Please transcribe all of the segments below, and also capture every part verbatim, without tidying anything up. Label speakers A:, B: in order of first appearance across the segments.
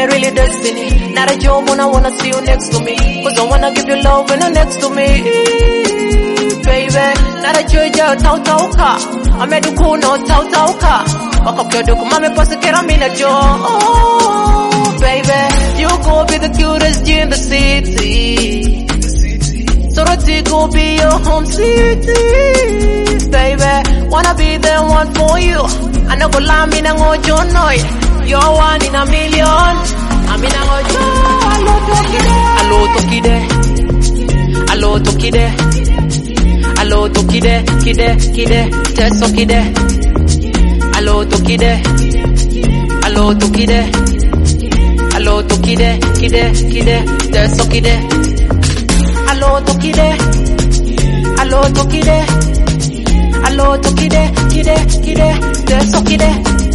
A: it really destiny. Not a job when I wanna see you next to me. Cause I wanna give you love when you're next to me. Baby, not a joy, tau tau ka. I made you cool, no tau tau ka. Waka kyodo kumame pasi kera mina jo. Oh, baby, you gon' be the cutest G in the city. Soroti gon' be your home city. Baby, wanna be the one for you. I know go lie, me na go join. You're one in a million. I mean I go allo tokide. Allo tokide. Allo tokide, kide, kide, teso kide. Allo tokide. Allo tokide. Allo tokide, kide, kide, teso kide. Allo tokide. Allo tokide. Allo tokide, kide, kide, teso kide.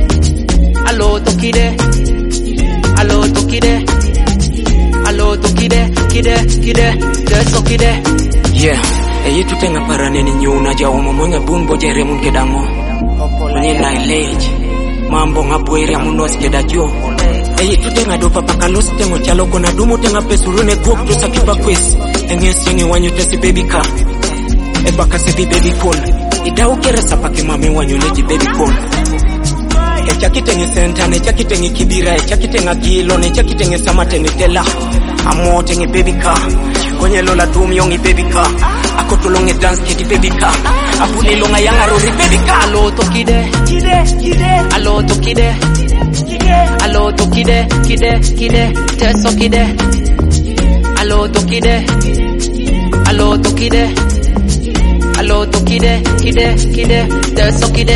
A: Allo tokide. Allo tokide. Allo tokide, kide, kide, teso kide.
B: Yeah. Eyi tutenga paraneni nyuna jauma mwenga bumbo jere munkedango. Mwenye na ileji. Mambo ngabweri ya munos kedajo. Eyi tutenga dopa pakalos tengo chaloko na dumu tenga pesurune gok to sakipa kwesi. Engesi yengi wanyutesi baby car. Eba kasevi baby call. Ida ukere sapake mame wanyuleji baby call. Echa kitenge senta, necha kitenge kibira, echa kitenge gilo, necha kitenge samatenge tela. Amo tenge baby car. Kwenye lola dum yongi baby car. Akotolonge dance kidi baby car. Apuni longa yanga rori baby car.
A: Allo tokide, kide, kide. Allo tokide, kide. Allo tokide, kide, kide, teso kide. Allo tokide. Allo tokide. Allo tokide, kide, kide, teso kide.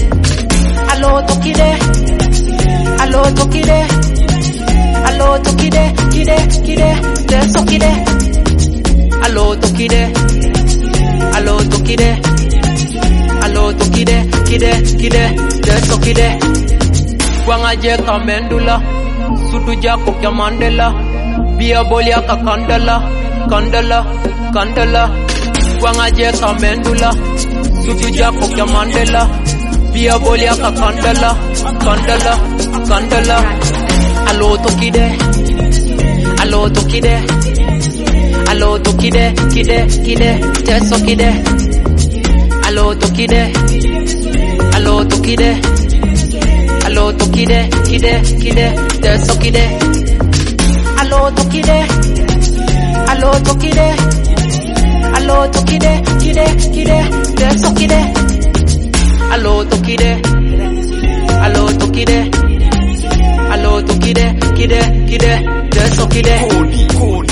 A: Allo tokide. Allo tokide. Allo tokide, kide, kide, teso kide. Allo tokide. Allo tokide. Allo tokide, kide, kide, teso kide. Kwanga je kamendula. Sutu jako kya Mandela. Bia bolia ka kandala. Kandala, kandala. Kwanga je kamendula. Sutu jako kya Mandela. Bia bolia ka kandala. Kandala, kandala. Allo tokide. Allo tokide. Allo tokide, kide, kide, teso kide. Allo tokide. Allo tokide. Allo tokide, kide, kide, teso kide. Allo tokide. Allo tokide. Allo tokide, kide, kide, teso kide. Allo tokide. Allo tokide. Allo tokide, kide, kide, teso kide.
B: Kodi, kodi.